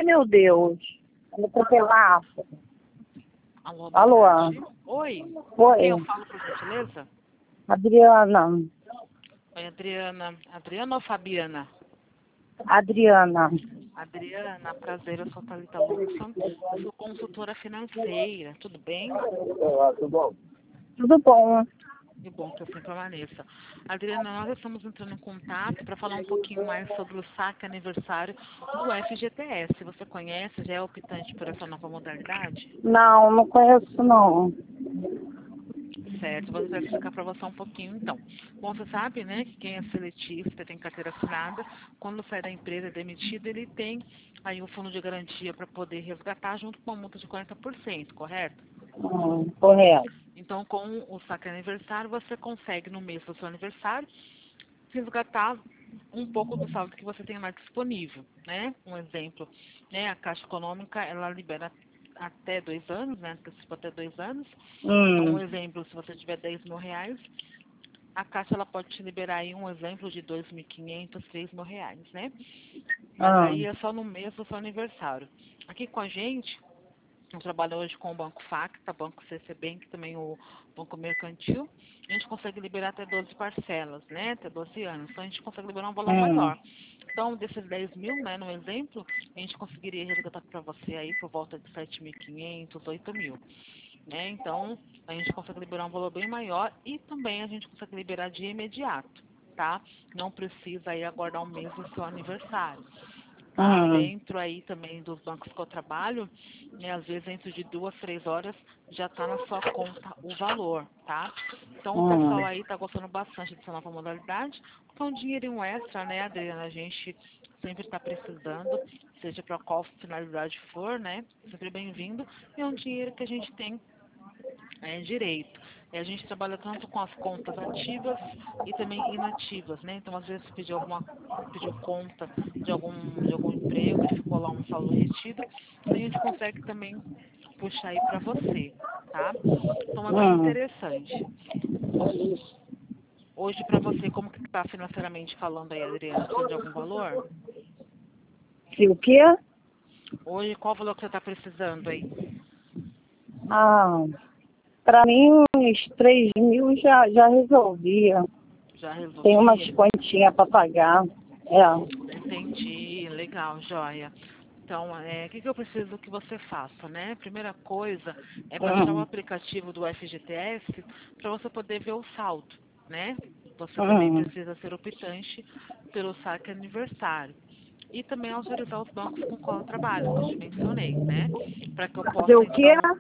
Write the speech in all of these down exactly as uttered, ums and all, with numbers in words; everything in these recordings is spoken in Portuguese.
Ai, meu Deus. Vou atropelar. Alô, boa Alô. tarde. Oi. Oi. Quem eu falo, por gentileza? Adriana. Oi, Adriana. Adriana ou Fabiana? Adriana. Adriana, prazer, eu sou a Thalita Lúcia. Eu sou consultora financeira, tudo bem? Tudo bom? Que bom que eu sempre permaneça. Adriana, nós estamos entrando em contato para falar um pouquinho mais sobre o saque aniversário do F G T S. Você conhece? Já é optante por essa nova modalidade? Não, não conheço não. Certo, vou tentar explicar para você um pouquinho então. Bom, você sabe, né, que quem é seletista, tem carteira assinada, quando sai da empresa, é demitido, ele tem aí um fundo de garantia para poder resgatar junto com uma multa de quarenta por cento, correto? Hum, correto. Então, com o saque aniversário, você consegue, no mês do seu aniversário, resgatar um pouco do saldo que você tem lá disponível, né? Um exemplo, né? A Caixa Econômica, ela libera até dois anos, né? Antecipa até dois anos. Então, um Hum. exemplo, se você tiver dez mil reais, a Caixa ela pode te liberar aí um exemplo de dois mil e quinhentos, três mil reais, né? Mas Ah. aí é só no mês do seu aniversário. Aqui com a gente, eu trabalho hoje com o Banco Facta, Banco C C Bank, também o Banco Mercantil. A gente consegue liberar até doze parcelas, né? Até doze anos. Então a gente consegue liberar um valor Hum. maior. Então, desses dez mil, né, no exemplo, a gente conseguiria resgatar para você aí por volta de sete mil e quinhentos, oito mil. Né? Então, a gente consegue liberar um valor bem maior e também a gente consegue liberar de imediato, tá? Não precisa aí aguardar um mês do seu aniversário. Tá? Hum. Dentro aí também dos bancos que eu trabalho, né, às vezes dentro de duas, três horas já está na sua conta o valor, tá? Então o Hum. pessoal aí está gostando bastante dessa nova modalidade, porque é um dinheirinho extra, né, Adriana? A gente sempre está precisando, seja para qual finalidade for, né? Sempre bem-vindo. E é um dinheiro que a gente tem é, direito. E a gente trabalha tanto com as contas ativas e também inativas, né? Então, às vezes, pediu alguma pediu conta de algum, de algum emprego e ficou lá um saldo retido, a gente consegue também puxar aí para você, tá? Então, é bem Hum. interessante. Hoje, para você, como que está financeiramente falando aí, Adriana? Precisa de algum valor? Se o quê? Hoje, qual valor que você está precisando aí? Ah, para mim uns três mil já, já resolvia. Já Tem umas resolvia? continhas para pagar. É. Entendi, legal, joia. Então, é, o que, que eu preciso que você faça, né? Primeira coisa é baixar o Hum. aplicativo do F G T S para você poder ver o saldo, né? Você também Hum. precisa ser optante pelo saque aniversário. E também autorizar os bancos com qual eu trabalho, que eu te mencionei, né? Para que eu Fazer possa, o quê? então,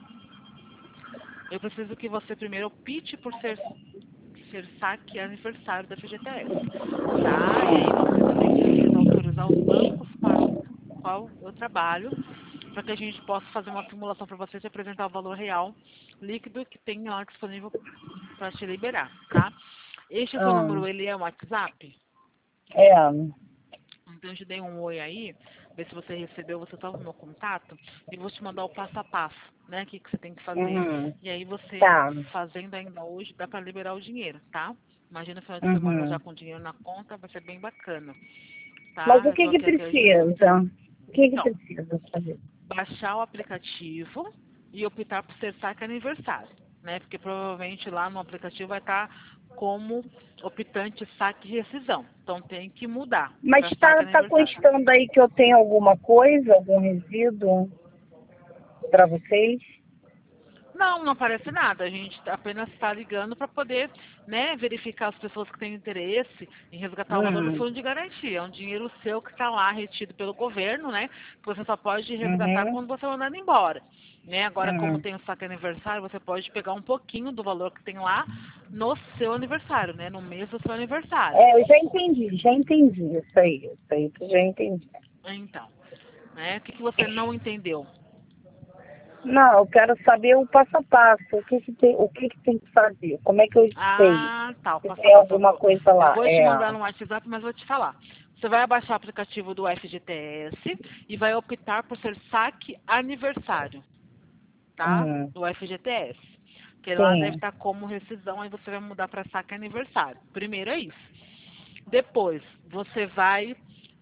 eu preciso que você primeiro opte por ser ser saque aniversário da F G T S, tá? E aí você também precisa autorizar os bancos para o qual eu trabalho, para que a gente possa fazer uma simulação para você e apresentar o valor real líquido que tem lá disponível para te liberar, tá? Este seu Ah. número, ele é um WhatsApp? É. Então eu te dei um oi aí, ver se você recebeu, você salva o meu contato e vou te mandar o passo a passo, né? O que, que você tem que fazer. Uhum. E aí você, Tá. fazendo ainda hoje, dá para liberar o dinheiro, tá? Imagina o final de semana já Uhum. com dinheiro na conta, vai ser bem bacana, Mas tá? o Eu que tô que aqui até. precisa? O que que Então, precisa fazer? baixar o aplicativo e optar por ser saque aniversário, né? Porque provavelmente lá no aplicativo vai estar como optante saque e rescisão. Então tem que mudar Mas para saque tá, tá aniversário. constando aí que eu tenho alguma coisa, algum resíduo para vocês? Não, não aparece nada. A gente apenas está ligando para poder, né, verificar as pessoas que têm interesse em resgatar o valor do Uhum. fundo de garantia. É um dinheiro seu que está lá retido pelo governo, né? Que você só pode resgatar Uhum. quando você mandar embora. Né? Agora, como Uhum. tem o saque aniversário, você pode pegar um pouquinho do valor que tem lá no seu aniversário, né? No mês do seu aniversário. É, eu já entendi, já entendi isso aí, isso aí que eu já entendi. Então, né? O que, que você não entendeu? Não, eu quero saber o passo a passo, o que que tem, o que que tem que fazer, como é que eu sei Ah, tá, o se passo a tem passo. Eu alguma vou, coisa eu lá. vou te É. mandar no WhatsApp, mas vou te falar. Você vai abaixar o aplicativo do F G T S e vai optar por ser saque aniversário, tá? Uhum. Do F G T S. Que lá deve Sim. estar como rescisão, aí você vai mudar para saque aniversário. Primeiro é isso. Depois, você vai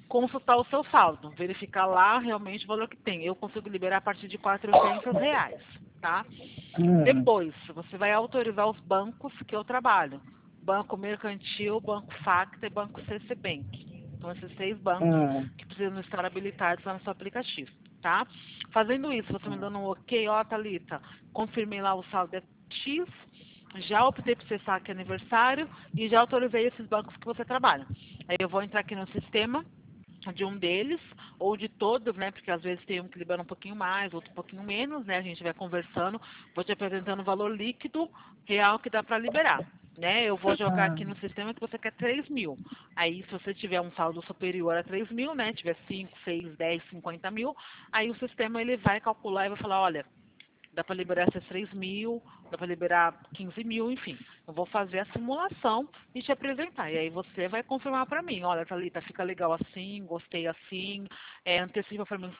consultar o seu saldo, verificar lá realmente o valor que tem. Eu consigo liberar a partir de quatrocentos reais, tá? Hum. Depois, você vai autorizar os bancos que eu trabalho. Banco Mercantil, Banco Facta e Banco C C Bank. São esses seis bancos Hum. que precisam estar habilitados lá no seu aplicativo, tá? Fazendo isso, você me dando um ok, ó, Thalita, confirmei lá o saldo é X, já optei por ser saque aniversário e já autorizei esses bancos que você trabalha. Aí eu vou entrar aqui no sistema de um deles, ou de todos, né? Porque às vezes tem um que libera um pouquinho mais, outro um pouquinho menos, né? A gente vai conversando, vou te apresentando o valor líquido real que dá para liberar, né? Eu vou jogar aqui Hum. no sistema que você quer três mil. Aí, se você tiver um saldo superior a três mil, né? Tiver cinco, seis, dez, cinquenta mil, aí o sistema ele vai calcular e vai falar, olha, dá para liberar esses três mil, dá para liberar quinze mil, enfim. Eu vou fazer a simulação e te apresentar. E aí você vai confirmar para mim, olha, Thalita, fica legal assim, gostei assim, é, antecipa para mim